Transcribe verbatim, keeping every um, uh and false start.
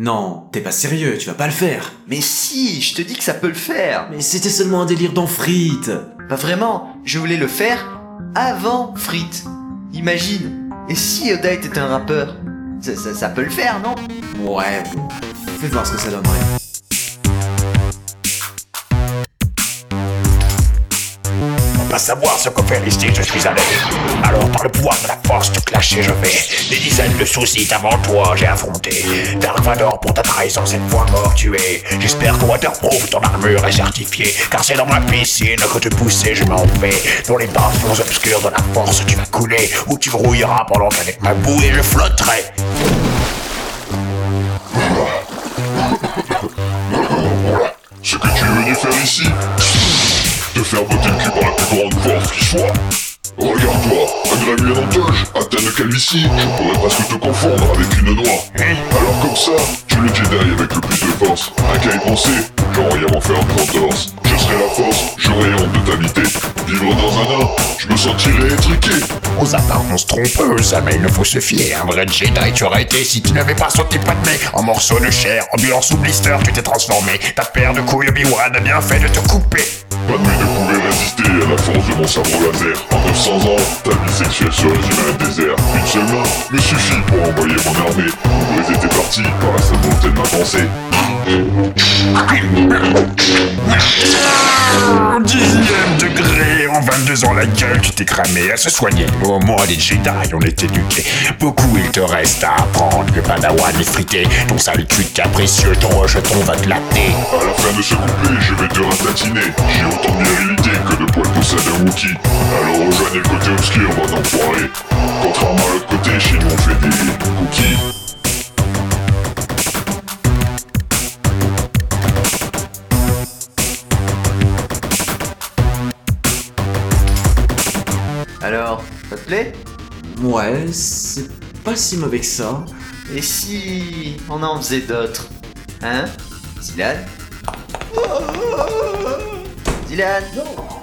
Non, t'es pas sérieux, tu vas pas le faire. Mais si, je te dis que ça peut le faire. Mais c'était seulement un délire dans Frites. Pas vraiment, je voulais le faire avant Frites. Imagine, et si Oda était un rappeur, ça, ça, ça peut le faire, non? Ouais, bon, fais voir ce que ça donnerait. Pas savoir ce qu'on fait ici, je suis allé. Alors par le pouvoir de la force, te clasher je vais. Des dizaines de soucis avant toi, j'ai affronté Dark Vador pour ta trahison, cette fois mort tu es. J'espère que Waterproof, ton armure est certifiée, car c'est dans ma piscine que te pousser je m'en vais. Dans les bas-fonds obscurs de la force tu vas couler, ou tu grouilleras pendant qu'avec ma bouée je flotterai. Ce que tu es venu faire ici, te faire botter le cul par la plus grande force qui soit. Regarde-toi, un granulé dentoge, atteint de calvitie, je pourrais presque te confondre avec une noix. Alors comme ça, tu es le Jedi avec le plus de force. À qu'à y penser, j'aurais rien m'en faire une entorse. Je serai la force, j'aurai honte de t'habiter. Vivre dans un nain, je me sentirais étriqué. Aux apparences trompeuses, mais il ne faut se fier. Un vrai Jedi tu aurais été si tu n'avais pas sauté pas de nez. En morceaux de chair, ambulance ou blister, tu t'es transformé. Ta paire de couilles Obi-Wan a bien fait de te couper. Pas de nuit ne pouvait résister à la force de mon sabre laser. En neuf cents ans, ta vie sexuelle se résume à un désert. Une seule main me suffit pour envoyer mon armée. Vous étiez parti par la seule volonté de ma pensée. Dixième degré, en vingt-deux ans la gueule tu t'es cramé à se soigner. Au moins les Jedi on est éduqués. Beaucoup il te reste à apprendre. Le padawan est frité, ton salitude capricieux, ton rejeton va te latter. À la fin de ce couplet, je vais te ratatiner. J'ai autant de virilité que de poils possède un Wookie. Alors rejoignez le côté obscur, bon enfoiré. Contrairement à l'autre côté, chez nous on fait des cookies. Alors, ça te plaît? Ouais, c'est pas si mauvais que ça. Et si on en faisait d'autres? Hein? Dylan? Dylan?